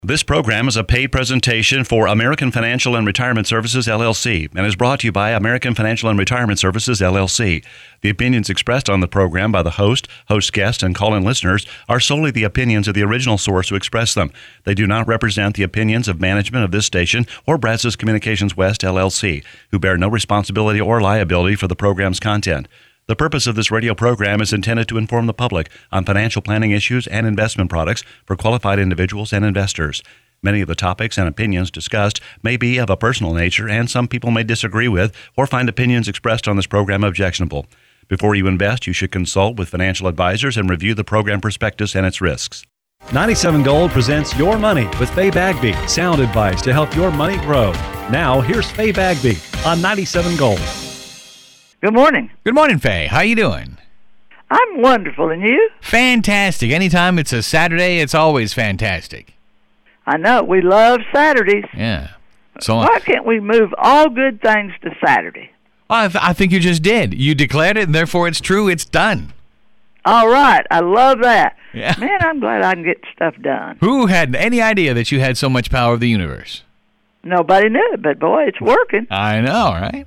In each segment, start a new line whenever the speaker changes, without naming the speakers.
This program is a paid presentation for American Financial and Retirement Services, LLC, and is brought to you by American Financial and Retirement Services, LLC. The opinions expressed on the program by the host guests, and call-in listeners are solely the opinions of the original source who expressed them. They do not represent the opinions of management of this station or Brazos Communications West, LLC, who bear no responsibility or liability for the program's content. The purpose of this radio program is intended to inform the public on financial planning issues and investment products for qualified individuals and investors. Many of the topics and opinions discussed may be of a personal nature, and some people may disagree with or find opinions expressed on this program objectionable. Before you invest, you should consult with financial advisors and review the program prospectus and its risks.
97 Gold presents Your Money with Faye Bagby. Sound advice to help your money grow. Now, here's Faye Bagby on 97 Gold.
Good morning.
Good morning, Faye. How you doing?
I'm wonderful, and you?
Fantastic. Anytime it's a Saturday, it's always fantastic.
I know. We love Saturdays.
Yeah. So
why can't we move all good things to Saturday?
I think you just did. You declared it, and therefore it's true. It's done.
All right. I love that.
Yeah.
Man, I'm glad I can get stuff done.
Who had any idea that you had so much power of the universe?
Nobody knew it, but boy, it's working.
I know, right?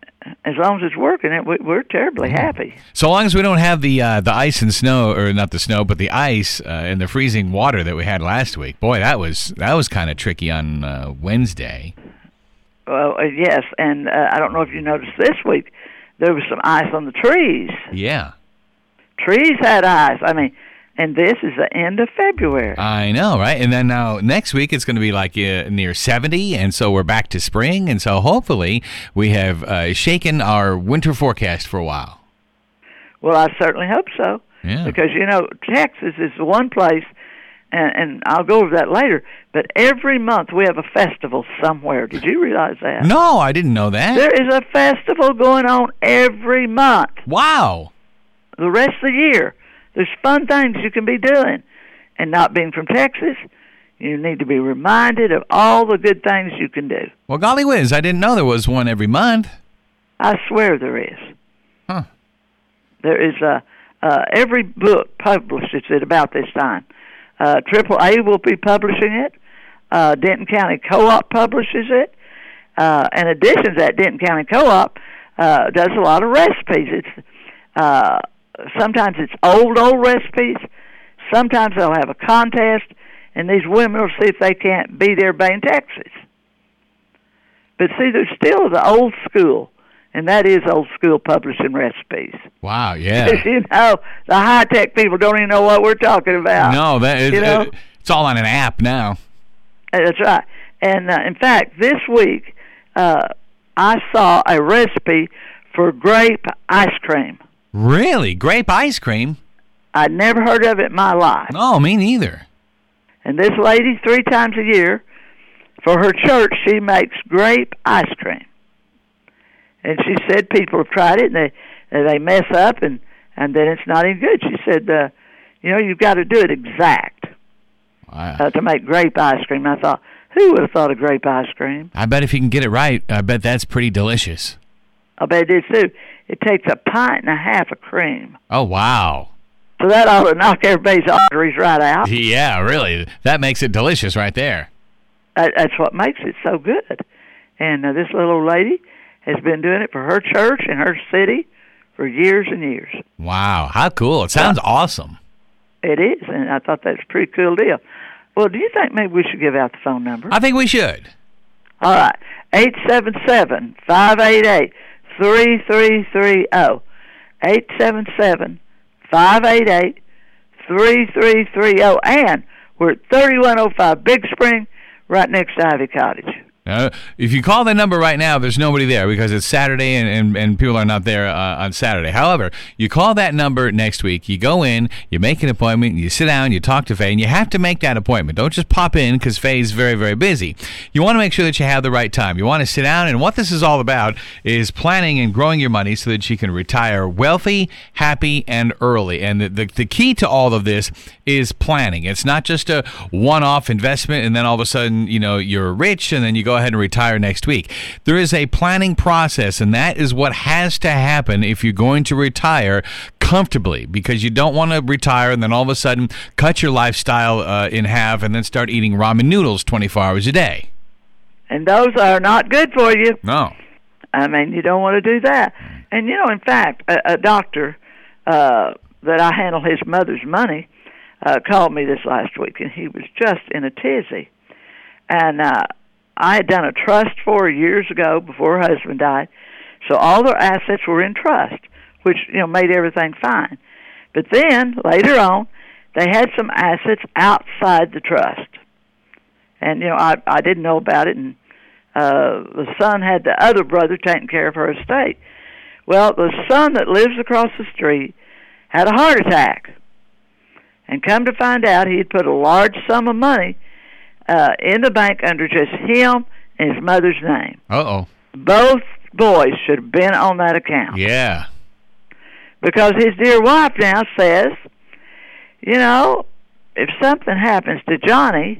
As long as it's working, we're terribly happy.
So long as we don't have the ice and snow, or not the snow, but the ice and the freezing water that we had last week. Boy, that was kind of tricky on Wednesday.
Well, yes, and I don't know if you noticed this week, there was some ice on the trees.
Yeah.
Trees had ice. I mean, and this is the end of February.
I know, right? And then now next week it's going to be like near 70, and so we're back to spring. And so hopefully we have shaken our winter forecast for a while.
Well, I certainly hope so.
Yeah.
Because, you know, Texas is the one place, and I'll go over that later, but every month we have a festival somewhere. Did you realize that?
No, I didn't know that.
There is a festival going on every month.
Wow.
The rest of the year. There's fun things you can be doing. And not being from Texas, you need to be reminded of all the good things you can do.
Well, golly whiz, I didn't know there was one every month.
I swear there is.
Huh.
There is every book publishes it about this time. AAA will be publishing it. Denton County Co-op publishes it. In addition to that, Denton County Co-op does a lot of recipes. It's sometimes it's old recipes. Sometimes they'll have a contest, and these women will see if they can't beat everybody in Texas. But see, there's still the old school, and that is old school publishing recipes.
Wow, yeah.
Because, you know, the high-tech people don't even know what we're talking about.
No, it's all on an app now.
That's right. And, in fact, this week I saw a recipe for grape ice cream.
Really? Grape ice cream?
I'd never heard of it in my life.
No, me neither.
And this lady, 3 times a year, for her church, she makes grape ice cream. And she said people have tried it, and they mess up, and then it's not any good. She said, you've got to do it exact.
Wow.
To make grape ice cream. I thought, who would have thought of grape ice cream?
I bet if you can get it right, I bet that's pretty delicious.
I bet it is, too. It takes 1.5 pints of cream.
Oh, wow.
So that ought to knock everybody's arteries right out.
Yeah, really. That makes it delicious right there.
That's what makes it so good. And this little lady has been doing it for her church and her city for years and years.
Wow, how cool. It sounds awesome.
It is, and I thought that was a pretty cool deal. Well, do you think maybe we should give out the phone number?
I think we should.
All right, 877-588-3330. 877-588-3330. And we're at 3105 Big Spring, right next to Ivy Cottage.
If you call the number right now, there's nobody there because it's Saturday and people are not there on Saturday. However, you call that number next week, you go in, you make an appointment, you sit down, you talk to Faye, and you have to make that appointment. Don't just pop in because Faye's very, very busy. You want to make sure that you have the right time. You want to sit down, and what this is all about is planning and growing your money so that you can retire wealthy, happy, and early. And the key to all of this is planning. It's not just a one-off investment and then all of a sudden, you're rich and then you go go ahead and retire next week. There is a planning process, and that is what has to happen if you're going to retire comfortably, because you don't want to retire and then all of a sudden cut your lifestyle in half and then start eating ramen noodles 24 hours a day.
And those are not good for you.
No.
I mean, you don't want to do that. And, in fact, a doctor that I handle his mother's money called me this last week, and he was just in a tizzy. And I had done a trust for her years ago before her husband died, so all their assets were in trust, which, made everything fine. But then, later on, they had some assets outside the trust. And, I didn't know about it, and the son had the other brother taking care of her estate. Well, the son that lives across the street had a heart attack. And come to find out, he had put a large sum of money in the bank under just him and his mother's name.
Uh-oh.
Both boys should have been on that account.
Yeah.
Because his dear wife now says, if something happens to Johnny,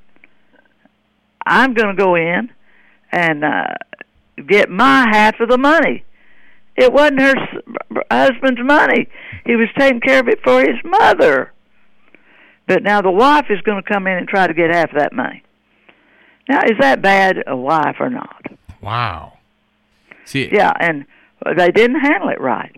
I'm going to go in and get my half of the money. It wasn't her husband's money. He was taking care of it for his mother. But now the wife is going to come in and try to get half of that money. Now, is that bad, a wife, or not?
Wow. See,
yeah, and they didn't handle it right.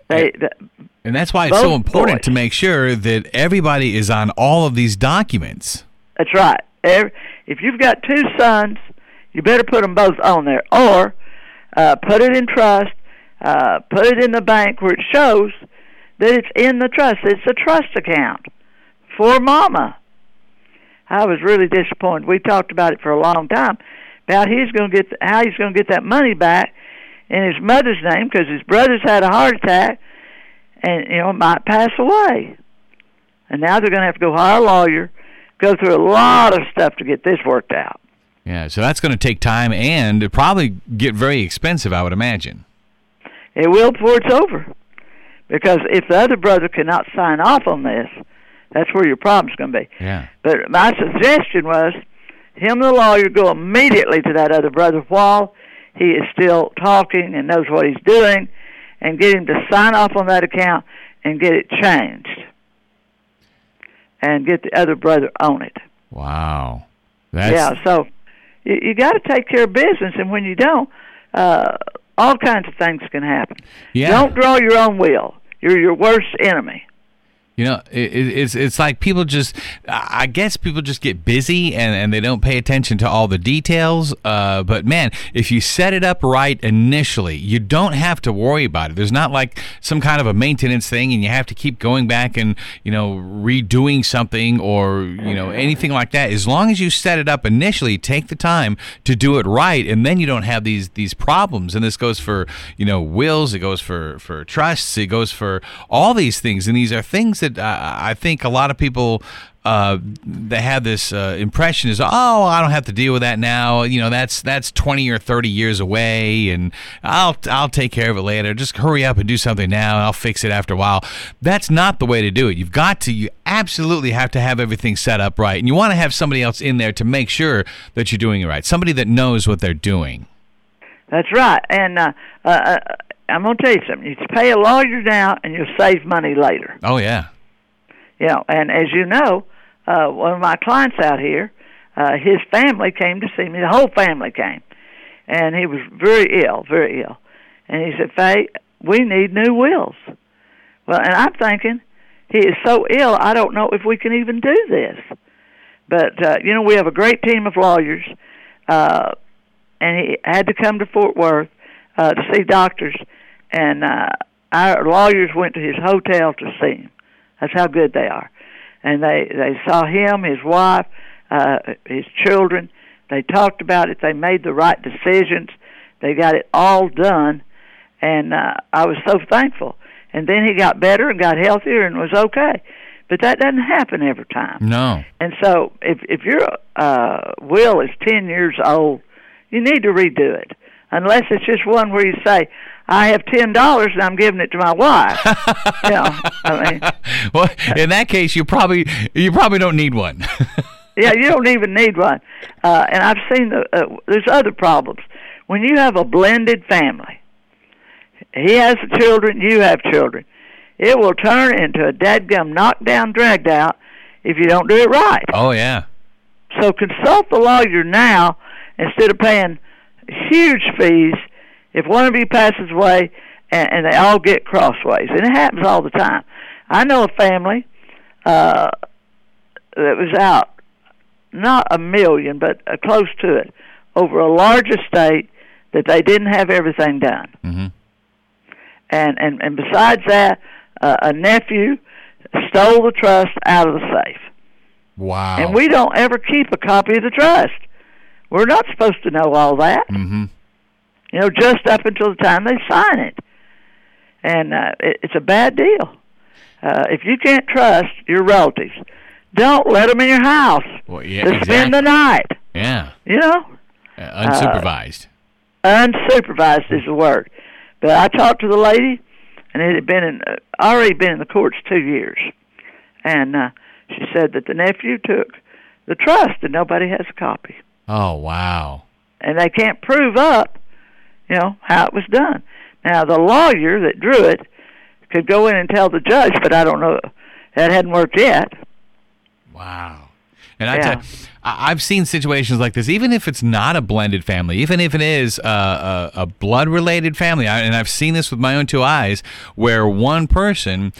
And that's why it's so important to make sure that everybody is on all of these documents.
That's right. If you've got two sons, you better put them both on there. Or put it in trust, put it in the bank where it shows that it's in the trust. It's a trust account for Mama. I was really disappointed. We talked about it for a long time about how he's going to get that money back in his mother's name, because his brother's had a heart attack and might pass away. And now they're going to have to go hire a lawyer, go through a lot of stuff to get this worked out.
Yeah, so that's going to take time and probably get very expensive, I would imagine.
It will before it's over. Because if the other brother cannot sign off on this, that's where your problem's going to be.
Yeah.
But my suggestion was, him and the lawyer go immediately to that other brother while he is still talking and knows what he's doing, and get him to sign off on that account and get it changed. And get the other brother on it.
Wow.
So you got to take care of business, and when you don't, all kinds of things can happen.
Yeah.
Don't draw your own will. You're your worst enemy.
It's like I guess people just get busy and they don't pay attention to all the details. But man, if you set it up right initially, you don't have to worry about it. There's not like some kind of a maintenance thing and you have to keep going back and, redoing something or, anything like that. As long as you set it up initially, take the time to do it right, and then you don't have these problems. And this goes for, wills, it goes for trusts, it goes for all these things. And these are things that I think a lot of people that have this impression is, I don't have to deal with that now. That's 20 or 30 years away, and I'll take care of it later. Just hurry up and do something now, and I'll fix it after a while. That's not the way to do it. You absolutely have to have everything set up right, and you want to have somebody else in there to make sure that you're doing it right. Somebody that knows what they're doing. That's
right, and I'm going to tell you something. You pay a lawyer now, and you'll save money later.
Oh, yeah.
And as you know, one of my clients out here, his family came to see me. The whole family came. And he was very ill. And he said, Faye, we need new wills. Well, and I'm thinking, he is so ill, I don't know if we can even do this. But, we have a great team of lawyers, and he had to come to Fort Worth to see doctors. And our lawyers went to his hotel to see him. That's how good they are. And they saw him, his wife, his children. They talked about it. They made the right decisions. They got it all done. And I was so thankful. And then he got better and got healthier and was okay. But that doesn't happen every time.
No.
And so if your will is 10 years old, you need to redo it. Unless it's just one where you say, I have $10 and I'm giving it to my wife.
Well, in that case, you probably don't need one.
Yeah, you don't even need one. And I've seen there's other problems. When you have a blended family, he has the children, you have children, it will turn into a dadgum knockdown, dragged out if you don't do it right.
Oh, yeah.
So consult the lawyer now instead of paying huge fees if one of you passes away and they all get crossways. And it happens all the time. I know a family that was out, not $1 million, but close to it, over a large estate that they didn't have everything done.
Mm-hmm.
And besides that, a nephew stole the trust out of the safe.
Wow.
And we don't ever keep a copy of the trust. We're not supposed to know all that.
Mm-hmm.
You know, just up until the time they sign it. And it's a bad deal. If you can't trust your relatives, don't let them in your house to spend the night.
Yeah.
You know?
Unsupervised.
Unsupervised is the word. But I talked to the lady, and it had already been in the courts 2 years. And she said that the nephew took the trust, and nobody has a copy.
Oh, wow.
And they can't prove up, you know, how it was done. Now, the lawyer that drew it could go in and tell the judge, but I don't know. That hadn't worked yet.
Wow. And I've seen situations like this, even if it's not a blended family, even if it is a blood-related family, and I've seen this with my own two eyes, where one person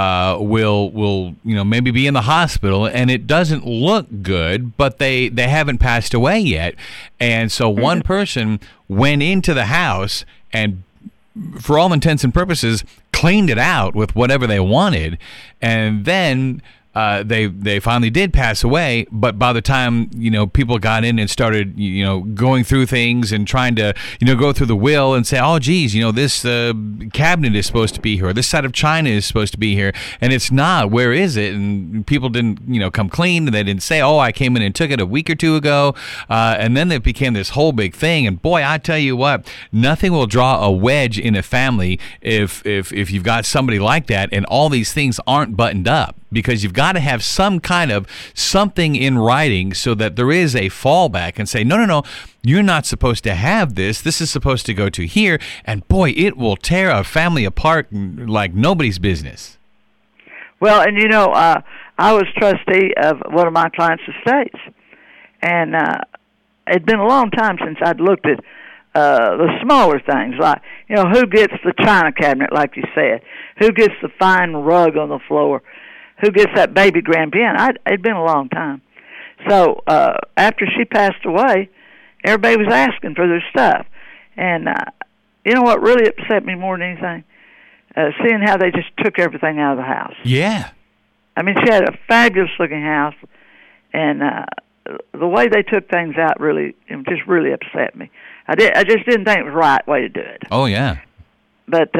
will maybe be in the hospital and it doesn't look good, but they haven't passed away yet, and so one person went into the house and, for all intents and purposes, cleaned it out with whatever they wanted, and then they finally did pass away. But by the time people got in and started going through things and trying to go through the will and say, oh geez, this cabinet is supposed to be here, or this side of china is supposed to be here, and it's not. Where is it? And people didn't come clean, and they didn't say, oh, I came in and took it a week or two ago, and then it became this whole big thing. And boy, I tell you what, nothing will draw a wedge in a family if you've got somebody like that and all these things aren't buttoned up, because you've got to have some kind of something in writing so that there is a fallback and say, no, you're not supposed to have this. This is supposed to go to here. And boy, it will tear a family apart like nobody's business.
Well, and I was trustee of one of my clients' estates. And it'd been a long time since I'd looked at the smaller things, like, who gets the china cabinet, like you said, who gets the fine rug on the floor, who gets that baby grand piano. It'd been a long time. So after she passed away, everybody was asking for their stuff. And you know what really upset me more than anything? Seeing how they just took everything out of the house.
Yeah.
I mean, she had a fabulous-looking house, and the way they took things out just really upset me. I just didn't think it was the right way to do it.
Oh, yeah.
But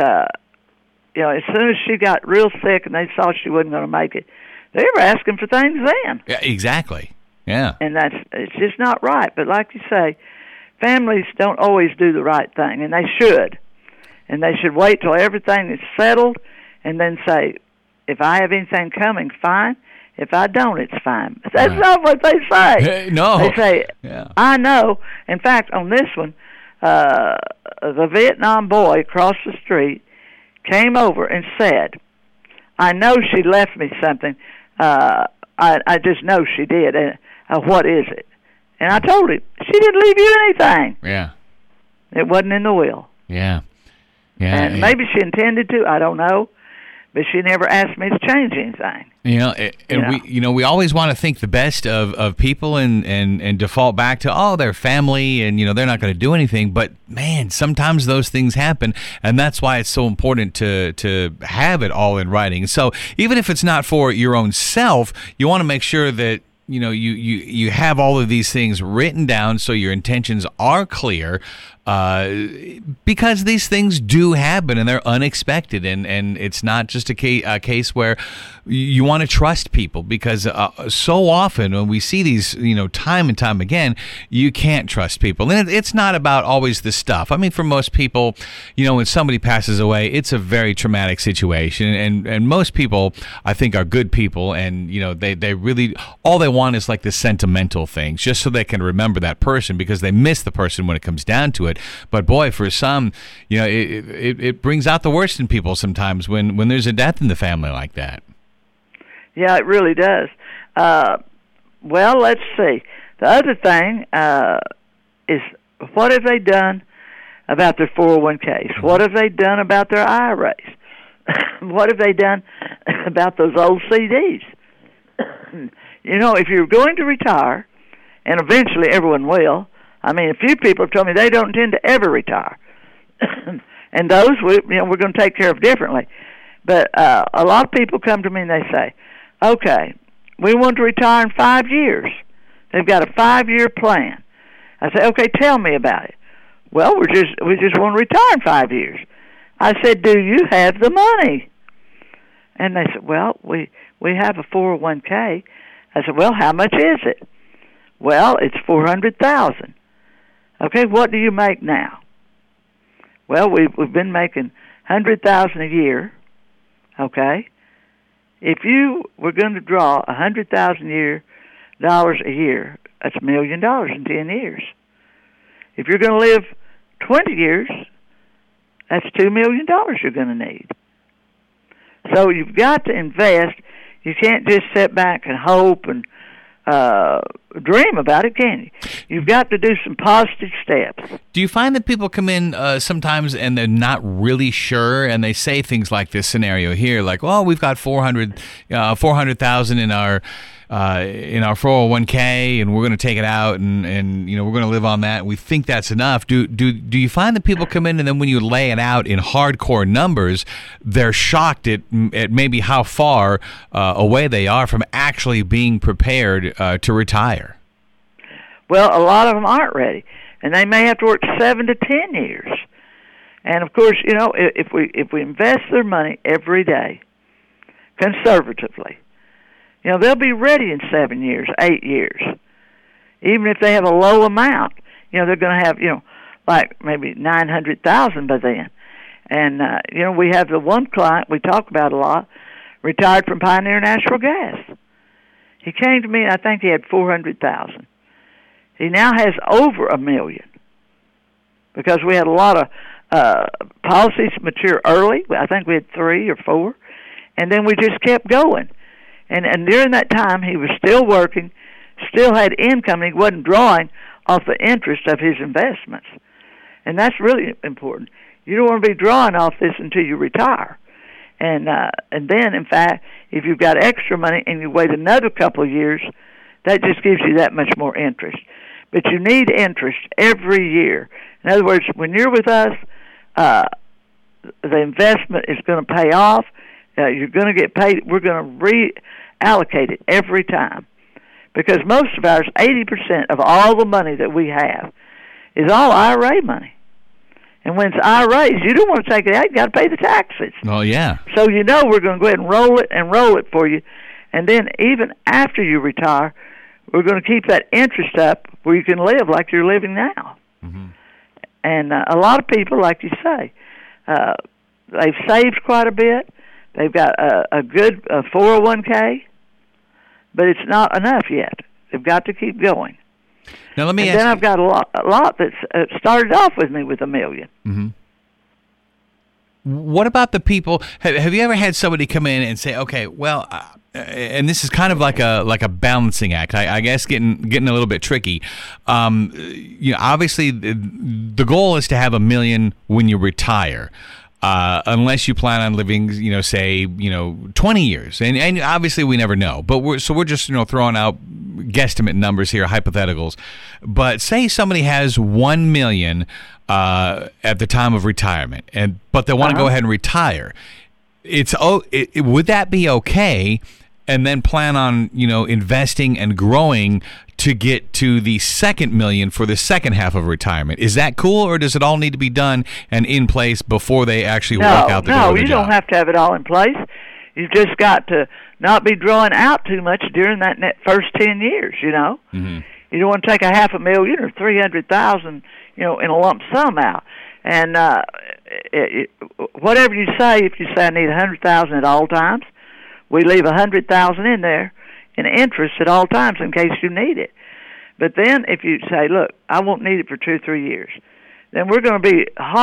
as soon as she got real sick and they saw she wasn't going to make it, they were asking for things then.
Yeah, exactly. Yeah.
And it's just not right. But like you say, families don't always do the right thing, and they should. And they should wait till everything is settled and then say, if I have anything coming, fine. If I don't, it's fine. That's not what they say.
No.
They say, I know. In fact, on this one, the Vietnam boy across the street came over and said, I know she left me something. I just know she did. And what is it? And I told him, she didn't leave you anything.
Yeah.
It wasn't in the will.
Yeah. Yeah.
And maybe she intended to, I don't know. But she never asked me to change anything.
We always want to think the best of people and default back to, their family, and they're not going to do anything. But man, sometimes those things happen, and that's why it's so important to have it all in writing. So even if it's not for your own self, you want to make sure that you have all of these things written down so your intentions are clear, because these things do happen and they're unexpected, and it's not just a case where you want to trust people, because so often when we see these, time and time again, you can't trust people. And it's not about always the stuff. I mean, for most people, when somebody passes away, it's a very traumatic situation, and most people, I think, are good people, and they really, all they want want is like the sentimental things, just so they can remember that person because they miss the person when it comes down to it. But boy, for some, it brings out the worst in people sometimes when there's a death in the family like that.
Yeah, it really does. Well, let's see. The other thing is, what have they done about their 401ks? What have they done about their IRAs? What have they done about those old CDs? If you're going to retire, and eventually everyone will, I mean, a few people have told me they don't intend to ever retire. And those, we're going to take care of differently. But a lot of people come to me and they say, okay, we want to retire in 5 years. They've got a 5-year plan. I say, okay, tell me about it. Well, we just want to retire in 5 years. I said, do you have the money? And they said, well, we have a 401k. I said, well, how much is it? Well, it's $400,000. Okay, what do you make now? Well, we've been making $100,000 a year. Okay, if you were going to draw $100,000 a year, that's $1 million in 10 years. If you're going to live 20 years, that's $2 million you're going to need. So you've got to invest. You can't just sit back and hope and dream about it, can you? You've got to do some positive steps.
Do you find that people come in sometimes and they're not really sure, and they say things like this scenario here, like, "Oh, we've got 400,000 in our 401k, and we're going to take it out, and we're going to live on that. And we think that's enough." Do you find that people come in and then when you lay it out in hardcore numbers, they're shocked at maybe how far away they are from actually being prepared to retire?
Well, a lot of them aren't ready, and they may have to work 7 to 10 years. And of course, if we invest their money every day, conservatively, they'll be ready in 7 years, 8 years. Even if they have a low amount, they're going to have, like maybe $900,000 by then. And, we have the one client we talk about a lot, retired from Pioneer Natural Gas. He came to me, and I think he had $400,000. He now has over $1 million because we had a lot of policies mature early. I think we had 3 or 4, and then we just kept going. And during that time, he was still working, still had income, and he wasn't drawing off the interest of his investments. And that's really important. You don't want to be drawing off this until you retire. And then, in fact, if you've got extra money and you wait another couple of years, that just gives you that much more interest. But you need interest every year. In other words, when you're with us, the investment is going to pay off. You're going to get paid. We're going to reallocate it every time. Because most of ours, 80% of all the money that we have is all IRA money. And when it's IRAs, you don't want to take it out. You got to pay the taxes.
Oh, yeah.
So we're going to go ahead and roll it for you. And then even after you retire, we're going to keep that interest up where you can live like you're living now. Mm-hmm. And a lot of people, like you say, they've saved quite a bit. They've got a good 401k, but it's not enough yet. They've got to keep going.
Now let me ask.
Then I've got a lot that's started off with me with $1 million.
Mm-hmm. What about the people? Have you ever had somebody come in and say, "Okay, well," and this is kind of like a balancing act, I guess, getting a little bit tricky. Obviously, the goal is to have $1 million when you retire. Unless you plan on living, say, 20 years. And obviously we never know. But we're just, throwing out guesstimate numbers here, hypotheticals. But say somebody has $1 million at the time of retirement, but they want to go ahead and retire. Would that be okay? And then plan on, investing and growing to get to the $2 million for the second half of retirement. Is that cool, or does it all need to be done and in place before they actually walk out the door of the job?
No, you don't have to have it all in place. You've just got to not be drawing out too much during that first 10 years, Mm-hmm. You don't want to take $500,000 or $300,000, in a lump sum out. And whatever you say, if you say I need $100,000 at all times, we leave $100,000 in there. in interest at all times in case you need it. But then if you say, look, I won't need it for 2 or 3 years, then we're going to be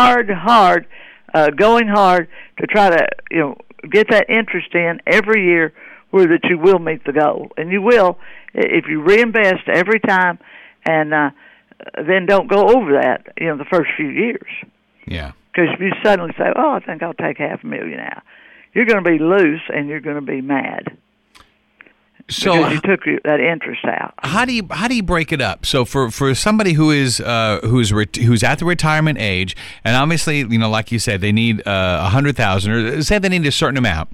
going hard to try to, get that interest in every year where that you will meet the goal. And you will if you reinvest every time and then don't go over that, the first few years.
Yeah.
Because if you suddenly say, I think I'll take $500,000 now, you're going to be loose and you're going to be mad.
So
because you took that interest out.
How do you break it up? So for somebody who's at the retirement age, and obviously, like you said, they need $100,000, or say they need a certain amount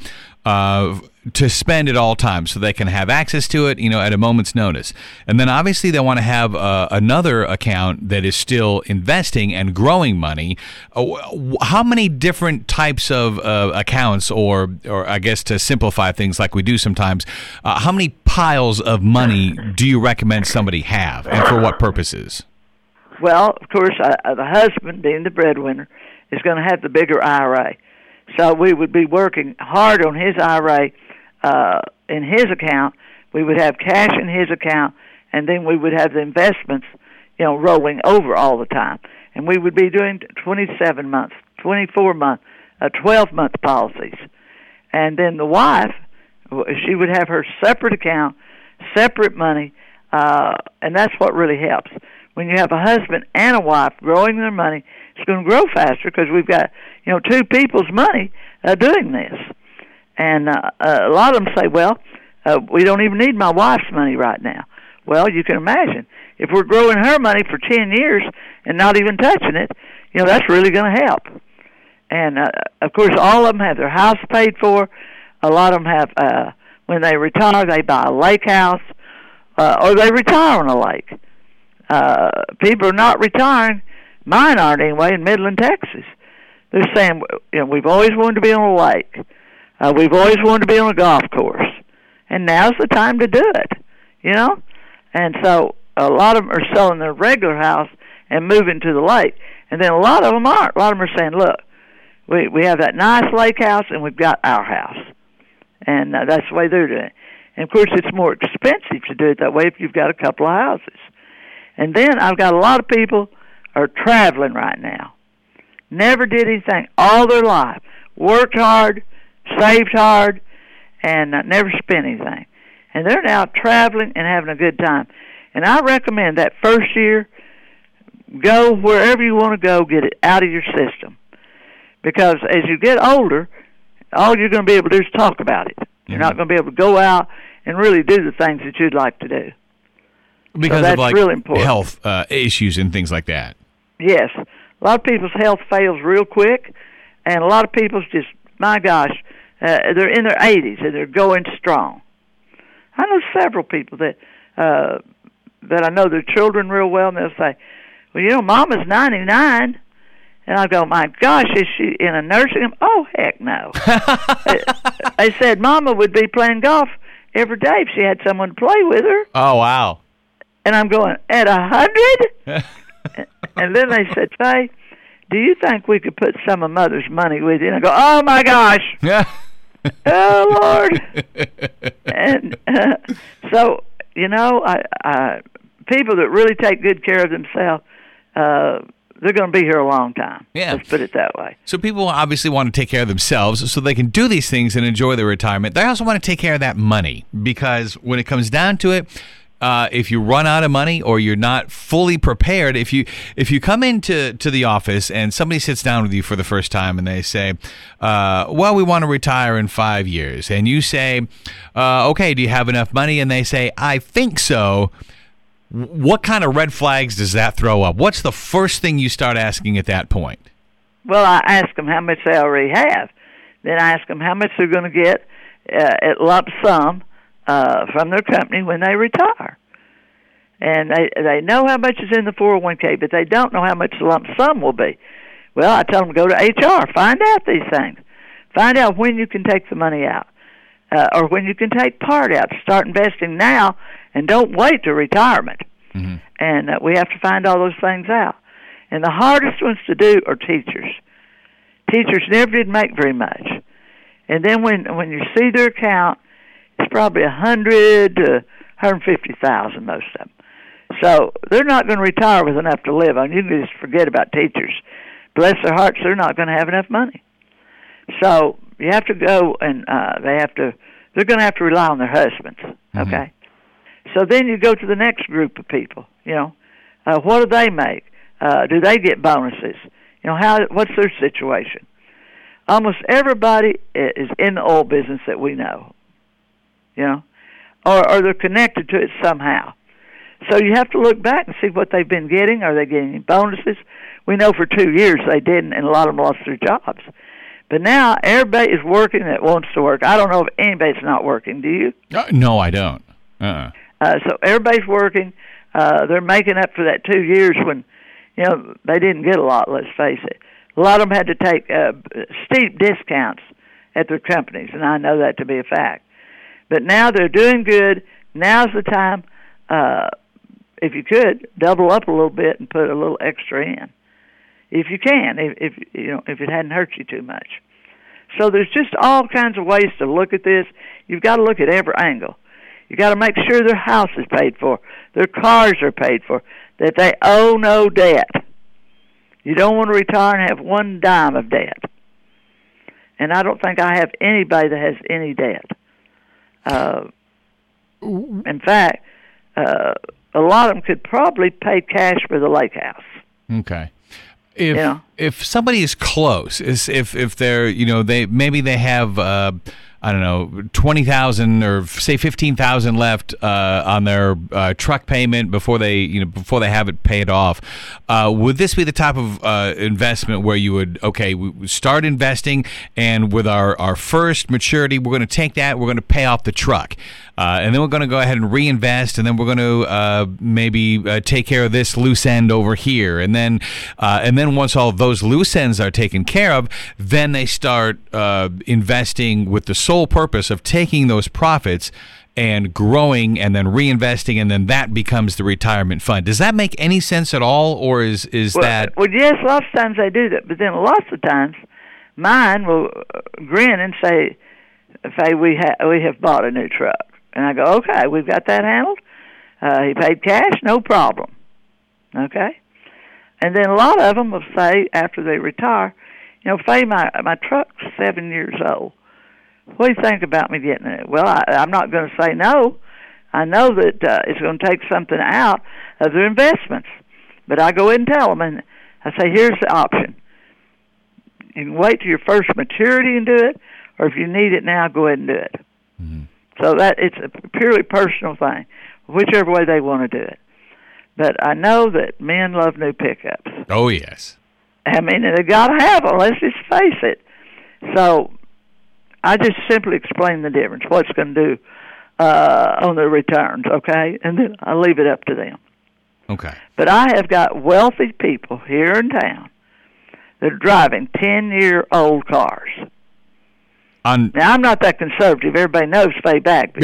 to spend at all times, so they can have access to it, at a moment's notice. And then obviously they want to have another account that is still investing and growing money. How many different types of accounts, or I guess to simplify things like we do sometimes, how many piles of money do you recommend somebody have, and for what purposes?
Well, of course, the husband, being the breadwinner, is going to have the bigger IRA. So we would be working hard on his IRA in his account. We would have cash in his account, and then we would have the investments, rolling over all the time. And we would be doing 27-month, 24-month, 12-month policies. And then the wife, she would have her separate account, separate money, and that's what really helps. When you have a husband and a wife growing their money, it's going to grow faster because we've got, 2 people's money doing this. And a lot of them say, well, we don't even need my wife's money right now. Well, you can imagine. If we're growing her money for 10 years and not even touching it, that's really going to help. And, of course, all of them have their house paid for. A lot of them have, when they retire, they buy a lake house, or they retire on a lake. People are not retiring. Mine aren't anyway, in Midland, Texas. They're saying, we've always wanted to be on a lake. We've always wanted to be on a golf course. And now's the time to do it, And so a lot of them are selling their regular house and moving to the lake. And then a lot of them aren't. A lot of them are saying, look, we have that nice lake house and we've got our house. And that's the way they're doing it. And, of course, it's more expensive to do it that way if you've got a couple of houses. And then I've got a lot of people are traveling right now. Never did anything all their life. Worked hard, saved hard, and never spent anything. And they're now traveling and having a good time. And I recommend that first year, go wherever you want to go, get it out of your system. Because as you get older, all you're going to be able to do is talk about it. You're not going to be able to go out and really do the things that you'd like to do.
Because
so
of
really important.
Health issues and things like that.
Yes. A lot of people's health fails real quick, and a lot of people's just, my gosh, they're in their 80s and they're going strong. I know several people that I know their children real well, and they'll say, well, Mama's 99. And I go, my gosh, is she in a nursing home? Oh, heck no. They said Mama would be playing golf every day if she had someone to play with her.
Oh, wow.
And I'm going, at 100? And then they said, Faye, do you think we could put some of Mother's money with you? And I go, oh, my gosh. Oh, Lord. And so, people that really take good care of themselves, they're going to be here a long time.
Yeah.
Let's put it that way.
So people obviously want to take care of themselves so they can do these things and enjoy their retirement. They also want to take care of that money, because when it comes down to it, if you run out of money or you're not fully prepared, if you come into the office and somebody sits down with you for the first time and they say, well, we want to retire in 5 years, and you say, okay, do you have enough money? And they say, I think so. What kind of red flags does that throw up? What's the first thing you start asking at that point?
Well, I ask them how much they already have. Then I ask them how much they're going to get at lump sum from their company when they retire. And they know how much is in the 401k, but they don't know how much the lump sum will be. Well, I tell them to go to HR, find out these things. Find out when you can take the money out, or when you can take part out. Start investing now, and don't wait to retirement. Mm-hmm. And we have to find all those things out. And the hardest ones to do are teachers. Teachers never did make very much. And then when you see their account, probably 100 to 150,000, most of them. So they're not going to retire with enough to live on. You can just forget about teachers. Bless their hearts, they're not going to have enough money. So you have to go, and they're going to have to rely on their husbands. Okay. So then you go to the next group of people. What do they make? Do they get bonuses? What's their situation? Almost everybody is in the oil business that we know. Or they're connected to it somehow. So you have to look back and see what they've been getting. Are they getting bonuses? We know for 2 years they didn't, and a lot of them lost their jobs. But now everybody is working that wants to work. I don't know if anybody's not working. Do you?
No, I don't.
So everybody's working. They're making up for that 2 years when, they didn't get a lot, let's face it. A lot of them had to take steep discounts at their companies, and I know that to be a fact. But now they're doing good. Now's the time, if you could, double up a little bit and put a little extra in. If you can, if it hadn't hurt you too much. So there's just all kinds of ways to look at this. You've got to look at every angle. You got to make sure their house is paid for, their cars are paid for, that they owe no debt. You don't want to retire and have one dime of debt. And I don't think I have anybody that has any debt. In fact, a lot of them could probably pay cash for the lake house.
Okay. If somebody is close, if they're they have 20,000 or say 15,000 left on their truck payment before they have it paid off, would this be the type of investment where you would we start investing, and with our first maturity we're going to take that, we're going to pay off the truck, and then we're going to go ahead and reinvest, and then we're going to maybe take care of this loose end over here, and then once all of those loose ends are taken care of, then they start investing with the sole purpose of taking those profits and growing and then reinvesting, and then that becomes the retirement fund. Does that make any sense at all, or is that...
Well, yes, lots of times they do that, but then lots of times mine will grin and say, we have bought a new truck. And I go, okay, we've got that handled. He paid cash, no problem. Okay? And then a lot of them will say, after they retire, Faye, my truck's 7 years old. What do you think about me getting it? Well, I'm not going to say no. I know that it's going to take something out of their investments. But I go ahead and tell them, and I say, here's the option. You can wait till your first maturity and do it, or if you need it now, go ahead and do it. Mm-hmm. So that it's a purely personal thing, whichever way they want to do it. But I know that men love new pickups.
Oh, yes.
I mean, they got to have them, let's just face it. So I just simply explain the difference, what it's going to do on their returns, okay? And then I leave it up to them.
Okay.
But I have got wealthy people here in town that are driving 10-year-old cars. Now, I'm not that conservative. Everybody knows Faye Bagby.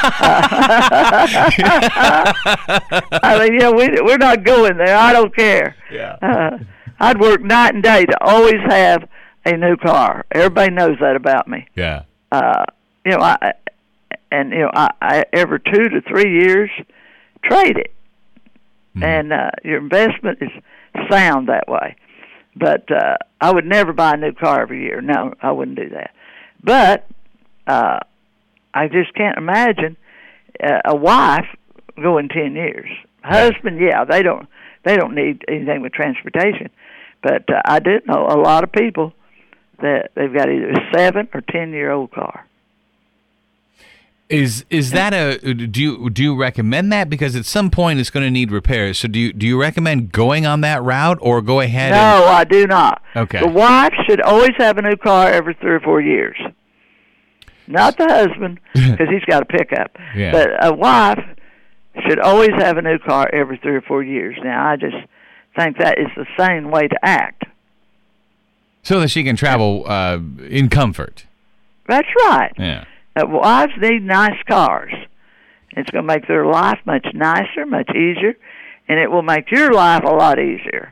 I mean, we're not going there. I don't care.
Yeah.
I'd work night and day to always have a new car. Everybody knows that about me.
Yeah.
I every 2 to 3 years trade it, and your investment is sound that way. But I would never buy a new car every year. No, I wouldn't do that. But I just can't imagine a wife going 10 years. Husband, yeah, they don't need anything with transportation. But I do know a lot of people that they've got either a 7 or 10-year-old car.
Is that do you recommend that? Because at some point it's going to need repairs. So do you recommend going on that route, or go ahead?
No, I do not.
Okay.
The wife should always have a new car every 3 or 4 years. Not the husband, because he's got a pickup.
Yeah.
But a wife should always have a new car every 3 or 4 years. Now, I just think that is the sane way to act.
So that she can travel in comfort.
That's right.
Yeah.
Wives need nice cars. It's going to make their life much nicer, much easier, and it will make your life a lot easier.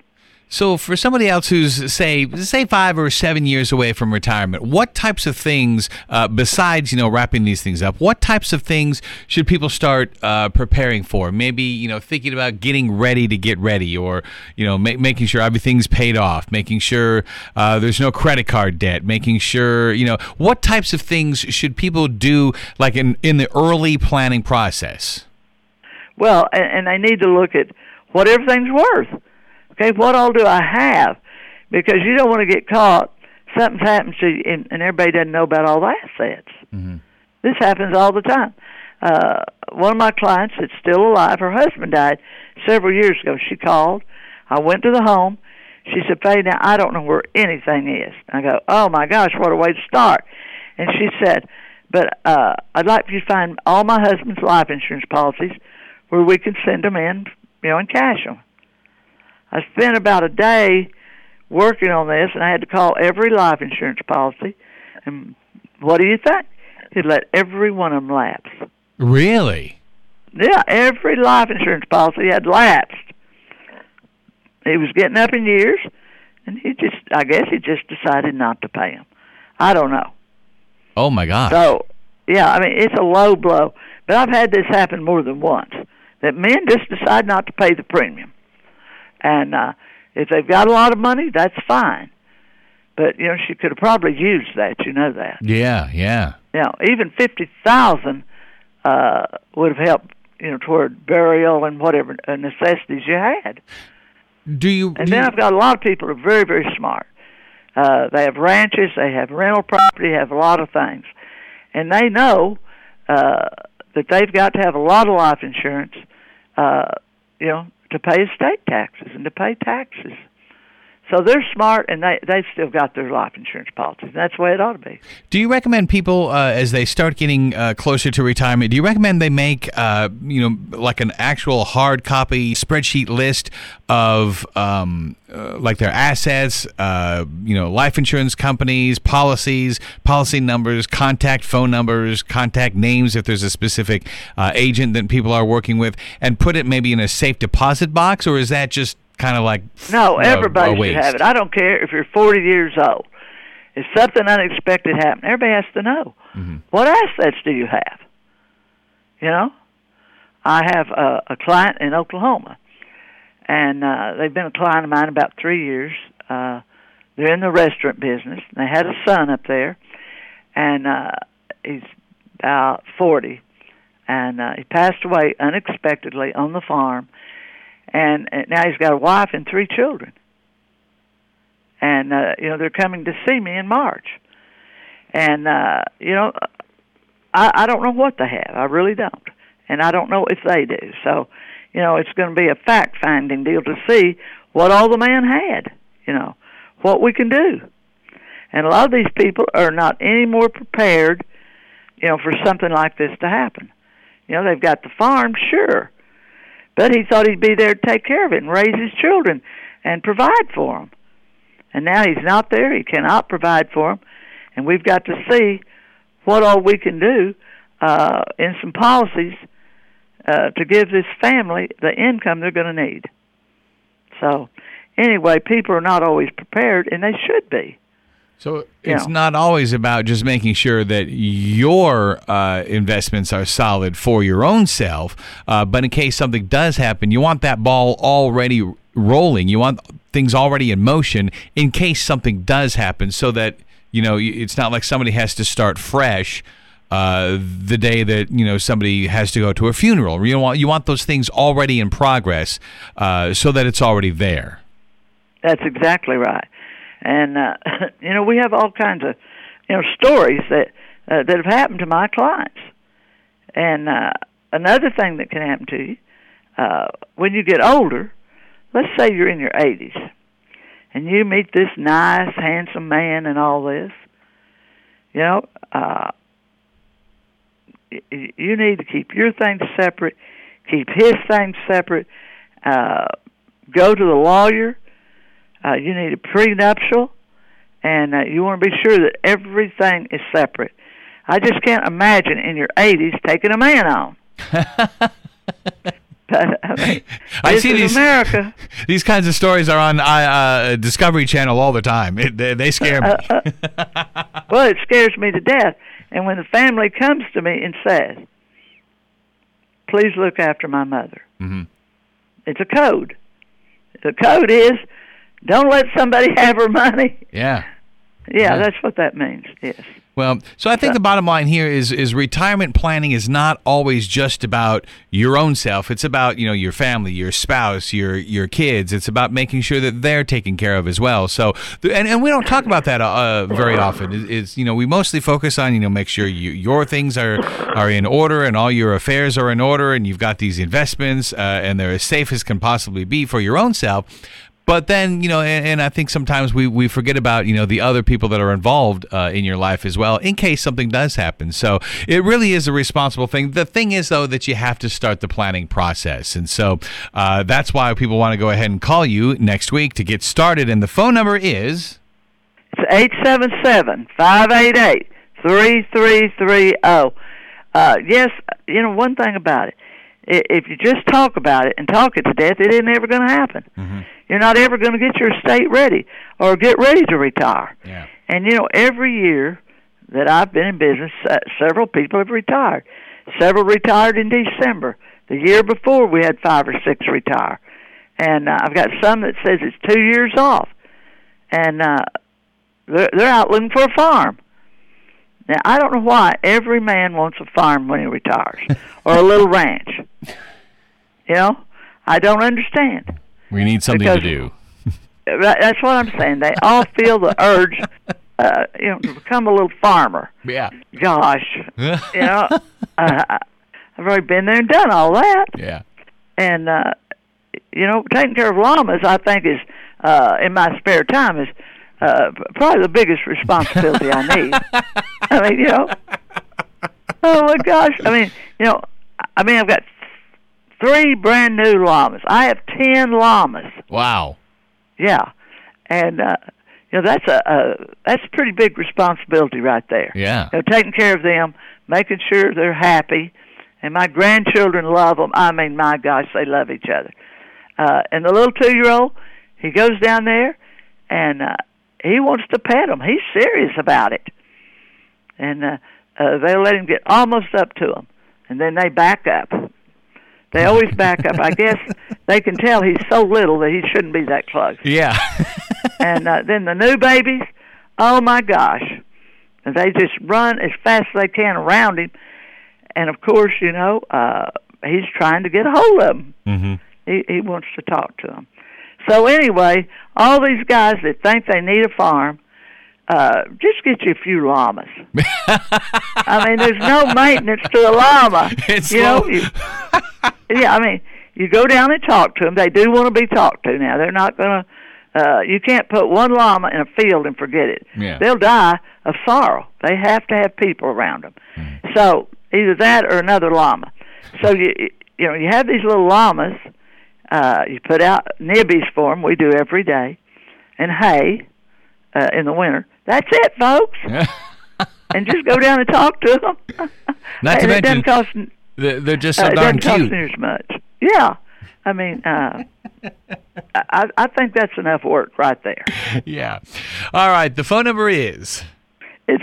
So for somebody else who's, say 5 or 7 years away from retirement, what types of things, besides, wrapping these things up, what types of things should people start preparing for? Maybe, thinking about getting ready to get ready, or, making sure everything's paid off, making sure there's no credit card debt, making sure, what types of things should people do, like in the early planning process?
Well, and they need to look at what everything's worth. Okay, what all do I have? Because you don't want to get caught, something's happened to you, and everybody doesn't know about all the assets. Mm-hmm. This happens all the time. One of my clients that's still alive, her husband died several years ago. She called. I went to the home. She said, Faye, now I don't know where anything is. I go, oh, my gosh, what a way to start. And she said, but I'd like for you to find all my husband's life insurance policies where we can send them in, and cash them. I spent about a day working on this, and I had to call every life insurance policy. And what do you think? He'd let every one of them lapse.
Really?
Yeah, every life insurance policy had lapsed. He was getting up in years, and I guess he just decided not to pay them. I don't know.
Oh, my gosh.
So, yeah, I mean, it's a low blow. But I've had this happen more than once, that men just decide not to pay the premium. And if they've got a lot of money, that's fine. But, she could have probably used that, that.
Yeah.
Even $50,000 would have helped, toward burial and whatever necessities you had. Then I've got a lot of people who are very, very smart. They have ranches, they have rental property, have a lot of things. And they know that they've got to have a lot of life insurance, to pay estate taxes and to pay taxes. So they're smart, and they've still got their life insurance policies. And that's the way it ought to be.
Do you recommend people, as they start getting closer to retirement, do you recommend they make, like an actual hard copy spreadsheet list of, like their assets, life insurance companies, policies, policy numbers, contact phone numbers, contact names if there's a specific agent that people are working with, and put it maybe in a safe deposit box, or is that just kind of like
everybody should have it. I don't care if you're 40 years old. If something unexpected happened, everybody has to know. Mm-hmm. What assets do you have? I have a client in Oklahoma, and they've been a client of mine about 3 years. They're in the restaurant business. They had a son up there, and he's about 40, and he passed away unexpectedly on the farm. And now he's got a wife and 3 children. And, they're coming to see me in March. And, I don't know what they have. I really don't. And I don't know if they do. So, it's going to be a fact-finding deal to see what all the man had, what we can do. And a lot of these people are not any more prepared, for something like this to happen. They've got the farm, sure. But he thought he'd be there to take care of it and raise his children and provide for them. And now he's not there. He cannot provide for them. And we've got to see what all we can do in some policies to give this family the income they're going to need. So, anyway, people are not always prepared, and they should be.
So it's not always about just making sure that your investments are solid for your own self, but in case something does happen, you want that ball already rolling. You want things already in motion in case something does happen, so that it's not like somebody has to start fresh the day that somebody has to go to a funeral. You want those things already in progress, so that it's already there.
That's exactly right. And, we have all kinds of, stories that have happened to my clients. And another thing that can happen to you, when you get older, let's say you're in your 80s, and you meet this nice, handsome man and all this, you need to keep your things separate, keep his things separate, go to the lawyer. You need a prenuptial, and you want to be sure that everything is separate. I just can't imagine in your 80s taking a man on. But I mean,
I
this
see
is
these
America.
These kinds of stories are on Discovery Channel all the time. They scare me.
Well, it scares me to death. And when the family comes to me and says, "Please look after my mother," it's a code. The code is, don't let somebody have her money.
Yeah.
Yeah, that's what that means. Yes.
Well, so I think the bottom line here is retirement planning is not always just about your own self. It's about, your family, your spouse, your kids. It's about making sure that they're taken care of as well. So, and we don't talk about that very often. We mostly focus on, make sure your things are in order and all your affairs are in order and you've got these investments and they're as safe as can possibly be for your own self. But then, and I think sometimes we forget about, the other people that are involved in your life as well, in case something does happen. So it really is a responsible thing. The thing is, though, that you have to start the planning process. And so that's why people want to go ahead and call you next week to get started. And the phone number is?
It's 877-588-3330. Yes, one thing about it. If you just talk about it and talk it to death, it isn't ever going to happen. Mm-hmm. You're not ever going to get your estate ready or get ready to retire.
Yeah.
And, every year that I've been in business, several people have retired. Several retired in December. The year before, we had 5 or 6 retire. And I've got some that says it's 2 years off. And they're out looking for a farm. Now, I don't know why every man wants a farm when he retires or a little ranch. I don't understand.
We need something to do.
That's what I'm saying. They all feel the urge, to become a little farmer.
Yeah.
Gosh, I've already been there and done all that.
Yeah.
And taking care of llamas, I think is in my spare time is probably the biggest responsibility I need. I mean, oh my gosh. I mean, I've got 3 brand new llamas. I have 10 llamas.
Wow.
Yeah, and that's a pretty big responsibility right there.
Yeah.
Taking care of them, making sure they're happy, and my grandchildren love them. I mean, my gosh, they love each other. And the little 2-year-old, he goes down there, and he wants to pet them. He's serious about it. And they'll let him get almost up to him, and then they back up. They always back up. I guess they can tell he's so little that he shouldn't be that close.
Yeah.
And then the new babies, oh, my gosh. They just run as fast as they can around him. And, of course, he's trying to get a hold of them.
Mm-hmm.
He wants to talk to them. So, anyway, all these guys that think they need a farm, just get you a few llamas. I mean, there's no maintenance to a llama.
It's
you go down and talk to them. They do want to be talked to now. They're not going to, you can't put one llama in a field and forget it.
Yeah.
They'll die of sorrow. They have to have people around them. Mm. So either that or another llama. So, you have these little llamas. You put out nibbies for them. We do every day. And hay in the winter. That's it, folks. And just go down and talk to them.
Not to mention, they're just so darn cute.
It doesn't cost near as much. Yeah. I mean, I think that's enough work right there.
Yeah. All right. The phone number is?
It's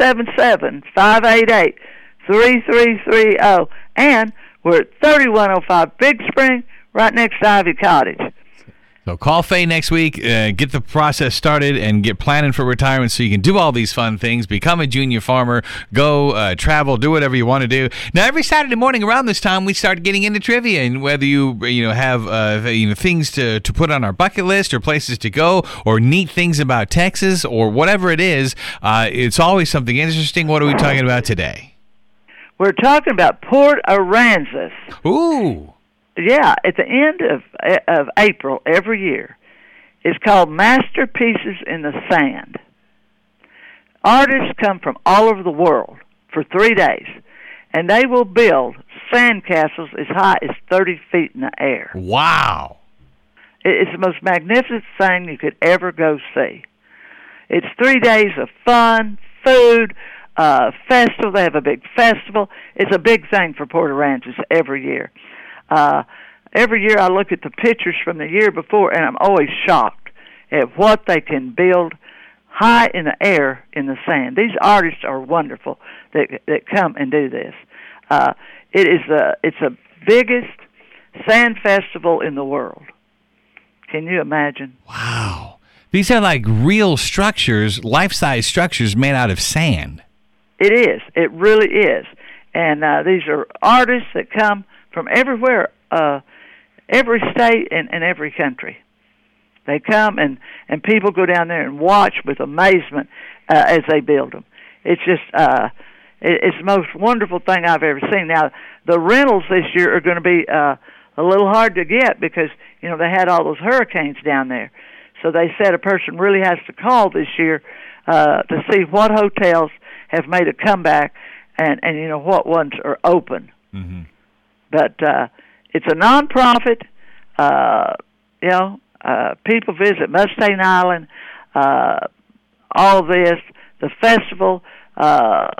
877-588-3330. And we're at 3105 Big Spring, right next to Ivy Cottage.
So call Faye next week, get the process started, and get planning for retirement so you can do all these fun things, become a junior farmer, go travel, do whatever you want to do. Now, every Saturday morning around this time, we start getting into trivia, and whether you have things to put on our bucket list or places to go or neat things about Texas or whatever it is, it's always something interesting. What are we talking about today?
We're talking about Port Aransas.
Ooh.
Yeah, at the end of April every year. It's called Masterpieces in the Sand. Artists come from all over the world for 3 days, and they will build sand castles as high as 30 feet in the air.
Wow.
It's the most magnificent thing you could ever go see. It's 3 days of fun, food, festival. They have a big festival. It's a big thing for Port Aransas every year. every year I look at the pictures from the year before, and I'm always shocked at what they can build high in the air in the sand. These artists are wonderful that come and do this. It's the biggest sand festival in the world. Can you imagine?
Wow. These are like real structures, life-size structures made out of sand.
It is. It really is. And these are artists that come from everywhere, every state and every country. They come and people go down there and watch with amazement as they build them. It's just it's the most wonderful thing I've ever seen. Now, the rentals this year are going to be a little hard to get because, you know, they had all those hurricanes down there. So they said a person really has to call this year to see what hotels have made a comeback and you know, what ones are open.
Mm-hmm.
But it's a nonprofit. You know, people visit Mustaine Island, all this, the festival, I